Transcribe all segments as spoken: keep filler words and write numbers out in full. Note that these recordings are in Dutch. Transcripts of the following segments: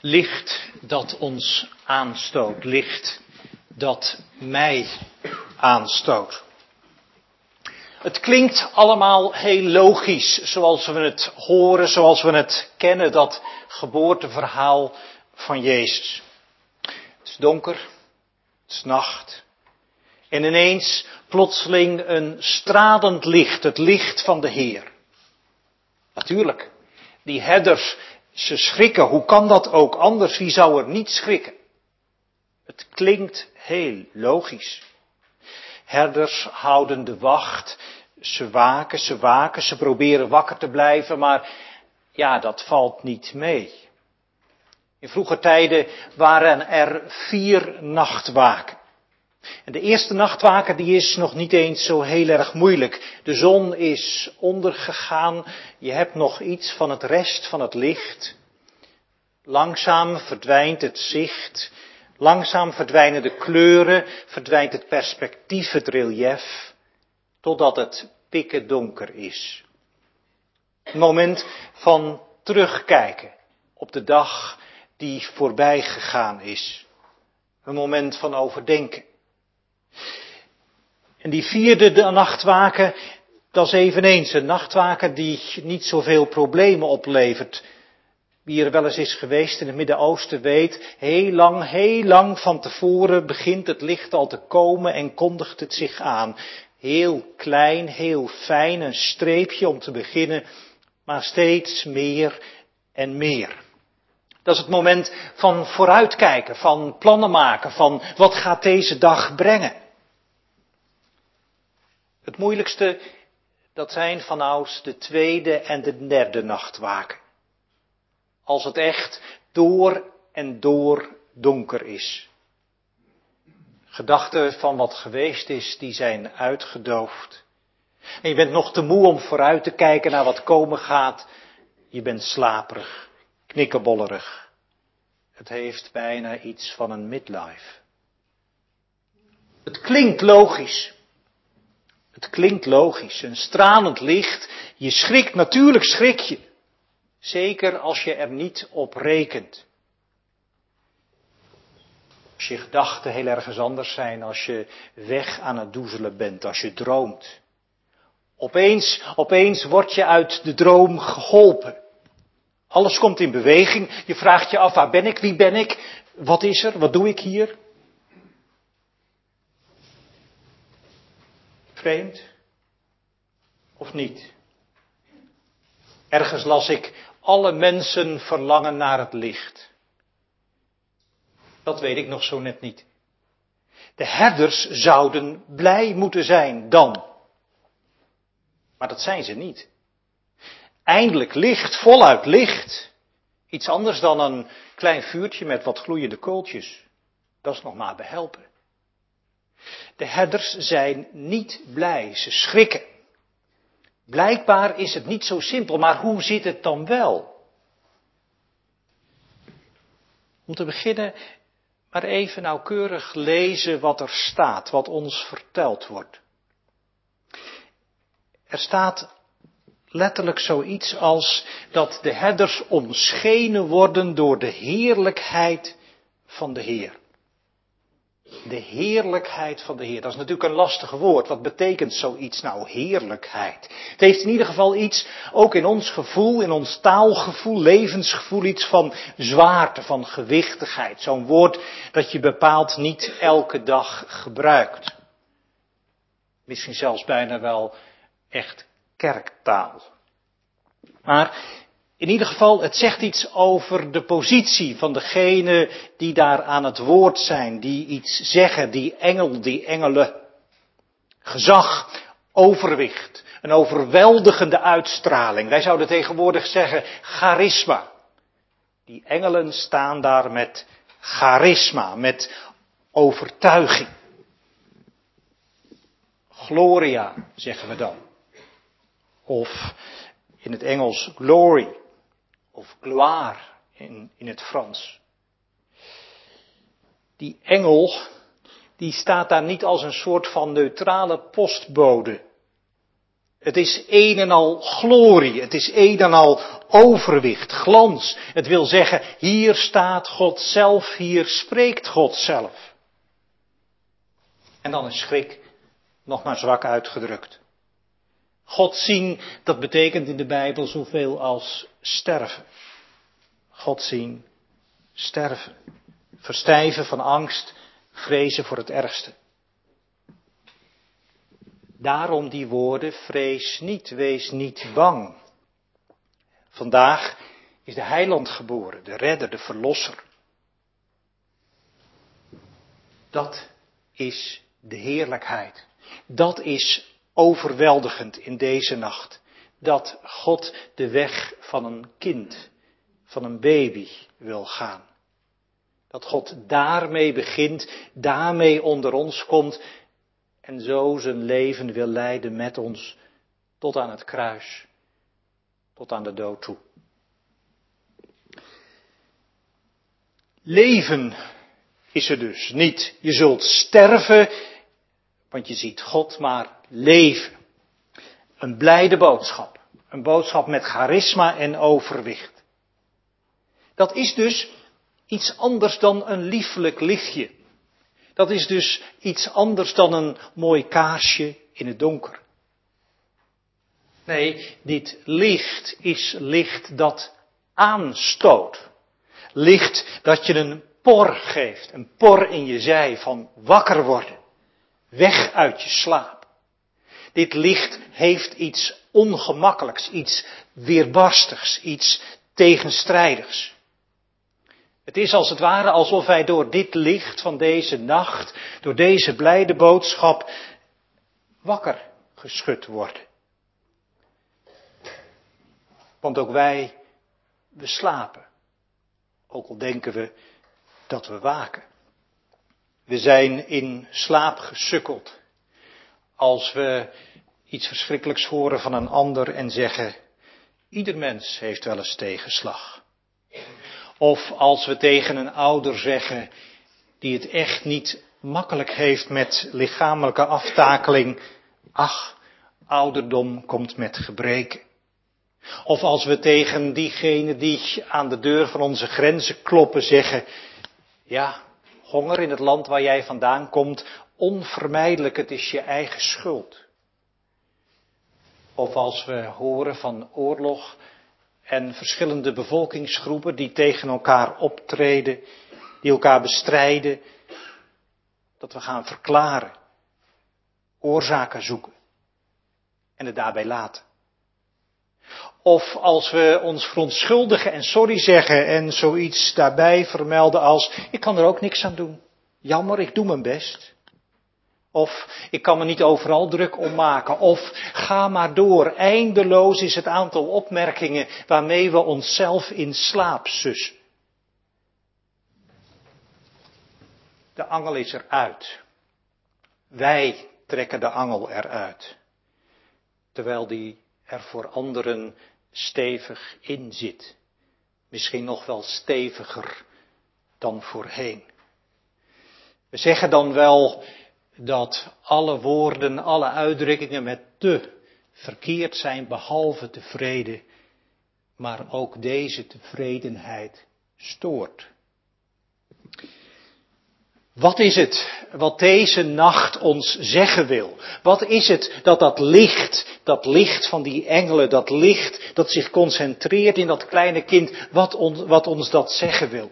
Licht dat ons aanstoot, licht dat mij aanstoot. Het klinkt allemaal heel logisch, zoals we het horen, zoals we het kennen, dat geboorteverhaal van Jezus. Het is donker, het is nacht. En ineens plotseling een stralend licht, het licht van de Heer. Natuurlijk, die herders, ze schrikken. Hoe kan dat ook anders? Wie zou er niet schrikken? Het klinkt heel logisch. Herders houden de wacht. Ze waken, ze waken, ze proberen wakker te blijven, maar ja, dat valt niet mee. In vroeger tijden waren er vier nachtwaken. En de eerste nachtwaken die is nog niet eens zo heel erg moeilijk. De zon is ondergegaan, je hebt nog iets van het rest van het licht. Langzaam verdwijnt het zicht, langzaam verdwijnen de kleuren, verdwijnt het perspectief, het relief, totdat het pikken donker is. Een moment van terugkijken op de dag die voorbij gegaan is. Een moment van overdenken. En die vierde de nachtwaken, dat is eveneens een nachtwaken die niet zoveel problemen oplevert. Wie er wel eens is geweest in het Midden-Oosten weet, heel lang, heel lang van tevoren begint het licht al te komen en kondigt het zich aan. Heel klein, heel fijn, een streepje om te beginnen, maar steeds meer en meer. Dat is het moment van vooruitkijken, van plannen maken, van wat gaat deze dag brengen. Het moeilijkste, dat zijn vanouds de tweede en de derde nachtwaken. Als het echt door en door donker is. Gedachten van wat geweest is, die zijn uitgedoofd. En je bent nog te moe om vooruit te kijken naar wat komen gaat. Je bent slaperig, knikkebollerig. Het heeft bijna iets van een midlife. Het klinkt logisch. Het klinkt logisch. Een stralend licht. Je schrikt, natuurlijk schrik je. Zeker als je er niet op rekent. Als je gedachten heel ergens anders zijn, als je weg aan het doezelen bent, als je droomt. Opeens, opeens word je uit de droom geholpen. Alles komt in beweging. Je vraagt je af, waar ben ik? Wie ben ik? Wat is er? Wat doe ik hier? Vreemd? Of niet? Ergens las ik, alle mensen verlangen naar het licht. Dat weet ik nog zo net niet. De herders zouden blij moeten zijn dan. Maar dat zijn ze niet. Eindelijk licht, voluit licht. Iets anders dan een klein vuurtje met wat gloeiende kooltjes. Dat is nog maar behelpen. De herders zijn niet blij, ze schrikken. Blijkbaar is het niet zo simpel, maar hoe zit het dan wel? Om te beginnen, maar even nauwkeurig lezen wat er staat, wat ons verteld wordt. Er staat letterlijk zoiets als dat de herders omschenen worden door de heerlijkheid van de Heer. De heerlijkheid van de Heer. Dat is natuurlijk een lastig woord. Wat betekent zoiets nou, heerlijkheid? Het heeft in ieder geval iets, ook in ons gevoel, in ons taalgevoel, levensgevoel, iets van zwaarte, van gewichtigheid. Zo'n woord dat je bepaald niet elke dag gebruikt. Misschien zelfs bijna wel echt kerktaal. Maar in ieder geval, het zegt iets over de positie van degene die daar aan het woord zijn, die iets zeggen, die engel, die engelen. Gezag, overwicht, een overweldigende uitstraling. Wij zouden tegenwoordig zeggen charisma. Die engelen staan daar met charisma, met overtuiging. Gloria, zeggen we dan. Of in het Engels glory. Of gloire in, in het Frans. Die engel, die staat daar niet als een soort van neutrale postbode. Het is een en al glorie, het is een en al overwicht, glans. Het wil zeggen, hier staat God zelf, hier spreekt God zelf. En dan is schrik nog maar zwak uitgedrukt. God zien, dat betekent in de Bijbel zoveel als sterven. God zien, sterven. Verstijven van angst, vrezen voor het ergste. Daarom die woorden, vrees niet, wees niet bang. Vandaag is de heiland geboren, de redder, de verlosser. Dat is de heerlijkheid. Dat is overweldigend in deze nacht. Dat God de weg van een kind, van een baby wil gaan. Dat God daarmee begint, daarmee onder ons komt en zo zijn leven wil leiden met ons tot aan het kruis, tot aan de dood toe. Leven is er dus niet. Je zult sterven, want je ziet God, maar leven. Een blijde boodschap. Een boodschap met charisma en overwicht. Dat is dus iets anders dan een liefelijk lichtje. Dat is dus iets anders dan een mooi kaarsje in het donker. Nee, dit licht is licht dat aanstoot. Licht dat je een por geeft, een por in je zij van wakker worden. Weg uit je slaap. Dit licht heeft iets ongemakkelijks, iets weerbarstigs, iets tegenstrijdigs. Het is als het ware alsof wij door dit licht van deze nacht, door deze blijde boodschap, wakker geschud worden. Want ook wij, we slapen. Ook al denken we dat we waken. We zijn in slaap gesukkeld. Als we iets verschrikkelijks horen van een ander en zeggen, ieder mens heeft wel eens tegenslag. Of als we tegen een ouder zeggen, die het echt niet makkelijk heeft met lichamelijke aftakeling, ach, ouderdom komt met gebreken. Of als we tegen diegenen die aan de deur van onze grenzen kloppen zeggen, ja, honger in het land waar jij vandaan komt, onvermijdelijk, het is je eigen schuld. Of als we horen van oorlog en verschillende bevolkingsgroepen die tegen elkaar optreden, die elkaar bestrijden, dat we gaan verklaren, oorzaken zoeken en het daarbij laten. Of als we ons verontschuldigen en sorry zeggen en zoiets daarbij vermelden als, ik kan er ook niks aan doen. Jammer, ik doe mijn best. Of ik kan me niet overal druk om maken. Of ga maar door. Eindeloos is het aantal opmerkingen waarmee we onszelf in slaap sussen. De angel is eruit. Wij trekken de angel eruit. Terwijl die er voor anderen stevig in zit. Misschien nog wel steviger dan voorheen. We zeggen dan wel dat alle woorden, alle uitdrukkingen met te verkeerd zijn, behalve tevreden. Maar ook deze tevredenheid stoort. Wat is het wat deze nacht ons zeggen wil? Wat is het dat dat licht, dat licht van die engelen, dat licht dat zich concentreert in dat kleine kind, wat, on, wat ons dat zeggen wil?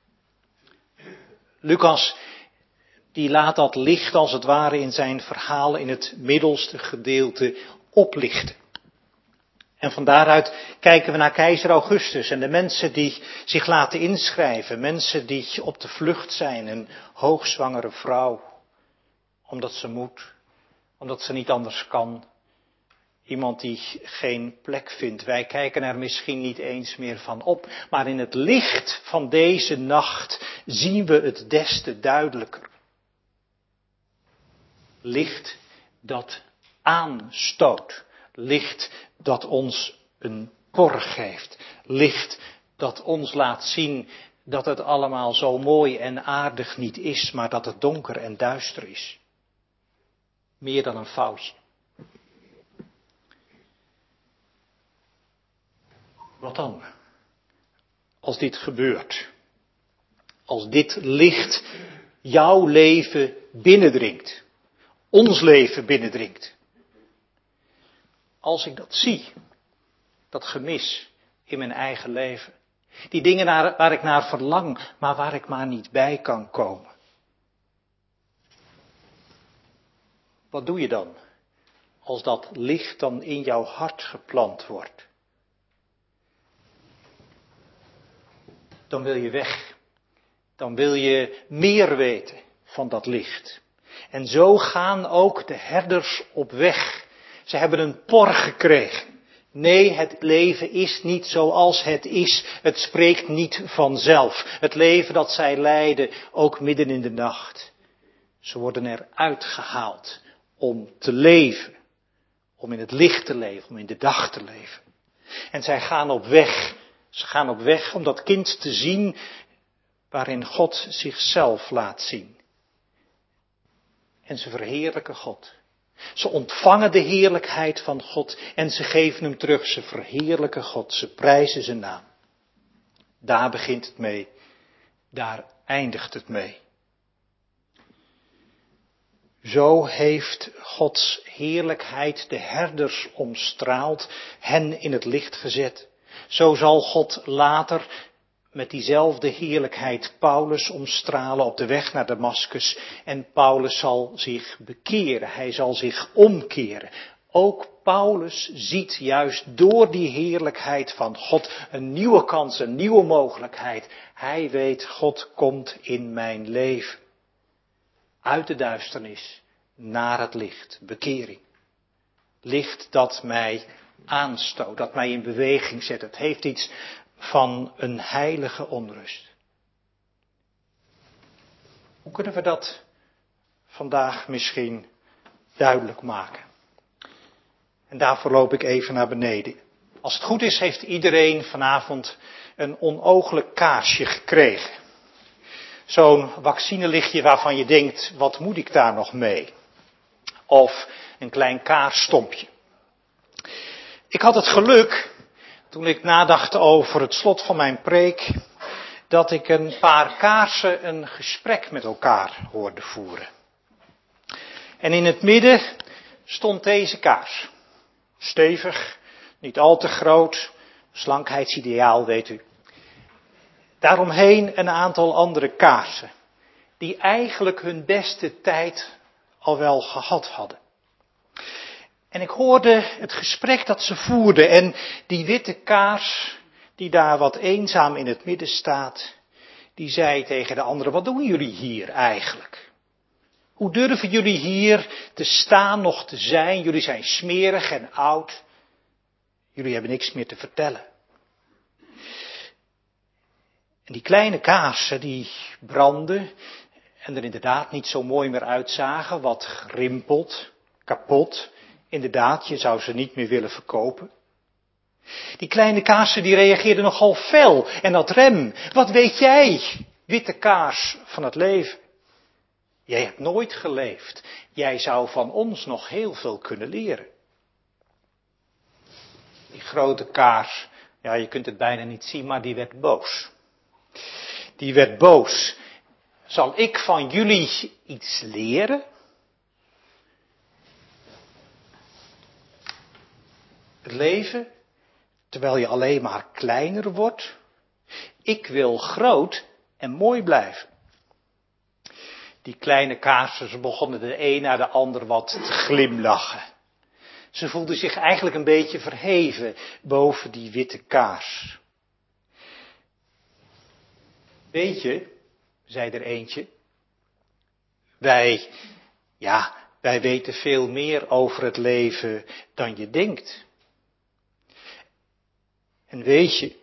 Lucas, die laat dat licht als het ware in zijn verhaal in het middelste gedeelte oplichten. En van daaruit kijken we naar keizer Augustus en de mensen die zich laten inschrijven. Mensen die op de vlucht zijn, een hoogzwangere vrouw. Omdat ze moet, omdat ze niet anders kan. Iemand die geen plek vindt. Wij kijken er misschien niet eens meer van op. Maar in het licht van deze nacht zien we het des te duidelijker. Licht dat aanstoot. Licht dat ons een por geeft. Licht dat ons laat zien dat het allemaal zo mooi en aardig niet is, maar dat het donker en duister is. Meer dan een foutje. Wat dan? Als dit gebeurt. Als dit licht jouw leven binnendringt. Ons leven binnendringt. Als ik dat zie. Dat gemis in mijn eigen leven. Die dingen naar, waar ik naar verlang, maar waar ik maar niet bij kan komen. Wat doe je dan? Als dat licht dan in jouw hart geplant wordt. Dan wil je weg. Dan wil je meer weten van dat licht. En zo gaan ook de herders op weg. Ze hebben een por gekregen. Nee, het leven is niet zoals het is. Het spreekt niet vanzelf. Het leven dat zij leiden, ook midden in de nacht. Ze worden eruit gehaald om te leven. Om in het licht te leven, om in de dag te leven. En zij gaan op weg. Ze gaan op weg om dat kind te zien waarin God zichzelf laat zien. En ze verheerlijken God. Ze ontvangen de heerlijkheid van God en ze geven hem terug. Ze verheerlijken God, ze prijzen zijn naam. Daar begint het mee, daar eindigt het mee. Zo heeft Gods heerlijkheid de herders omstraald, hen in het licht gezet. Zo zal God later met diezelfde heerlijkheid Paulus omstralen op de weg naar Damaskus. En Paulus zal zich bekeren, hij zal zich omkeren. Ook Paulus ziet juist door die heerlijkheid van God een nieuwe kans, een nieuwe mogelijkheid. Hij weet, God komt in mijn leven. Uit de duisternis naar het licht, bekering. Licht dat mij aanstoot, dat mij in beweging zet. Het heeft iets van een heilige onrust. Hoe kunnen we dat vandaag misschien duidelijk maken? En daarvoor loop ik even naar beneden. Als het goed is, heeft iedereen vanavond een onooglijk kaarsje gekregen. Zo'n vaccinelichtje waarvan je denkt, wat moet ik daar nog mee? Of een klein kaarsstompje. Ik had het geluk, toen ik nadacht over het slot van mijn preek, dat ik een paar kaarsen een gesprek met elkaar hoorde voeren. En in het midden stond deze kaars. Stevig, niet al te groot, slankheidsideaal weet u. Daaromheen een aantal andere kaarsen, die eigenlijk hun beste tijd al wel gehad hadden. En ik hoorde het gesprek dat ze voerden en die witte kaars, die daar wat eenzaam in het midden staat, die zei tegen de anderen, wat doen jullie hier eigenlijk? Hoe durven jullie hier te staan, nog te zijn? Jullie zijn smerig en oud. Jullie hebben niks meer te vertellen. En die kleine kaarsen die brandden en er inderdaad niet zo mooi meer uitzagen, wat gerimpeld, kapot. Inderdaad, je zou ze niet meer willen verkopen. Die kleine kaarsen die reageerden nogal fel en dat rem. Wat weet jij, witte kaars van het leven? Jij hebt nooit geleefd. Jij zou van ons nog heel veel kunnen leren. Die grote kaars, ja je kunt het bijna niet zien, maar die werd boos. Die werd boos. Zal ik van jullie iets leren? Het leven, terwijl je alleen maar kleiner wordt. Ik wil groot en mooi blijven. Die kleine kaarsen, ze begonnen de een na de ander wat te glimlachen. Ze voelden zich eigenlijk een beetje verheven boven die witte kaars. Weet je, zei er eentje, wij, ja, wij weten veel meer over het leven dan je denkt. En weet je,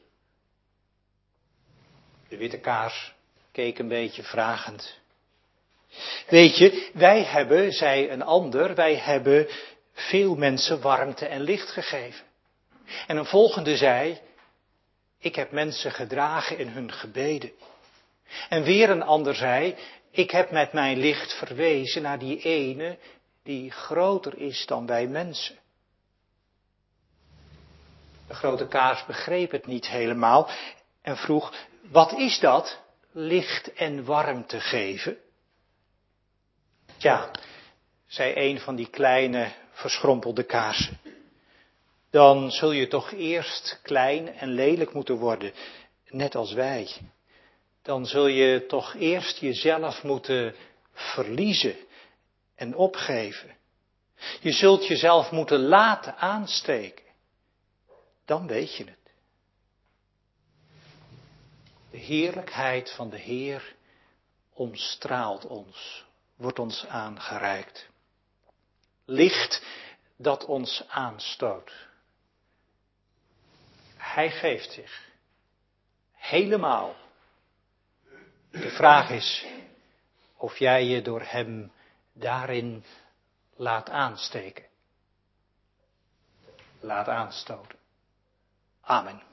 de witte kaars keek een beetje vragend. Weet je, wij hebben, zei een ander, wij hebben veel mensen warmte en licht gegeven. En een volgende zei, ik heb mensen gedragen in hun gebeden. En weer een ander zei, ik heb met mijn licht verwezen naar die ene die groter is dan wij mensen. De grote kaars begreep het niet helemaal en vroeg, wat is dat, licht en warmte geven? Tja, zei een van die kleine verschrompelde kaarsen. Dan zul je toch eerst klein en lelijk moeten worden, net als wij. Dan zul je toch eerst jezelf moeten verliezen en opgeven. Je zult jezelf moeten laten aansteken. Dan weet je het. De heerlijkheid van de Heer omstraalt ons, wordt ons aangereikt. Licht dat ons aanstoot. Hij geeft zich. Helemaal. De vraag is of jij je door hem daarin laat aansteken. Laat aanstoten. Amen.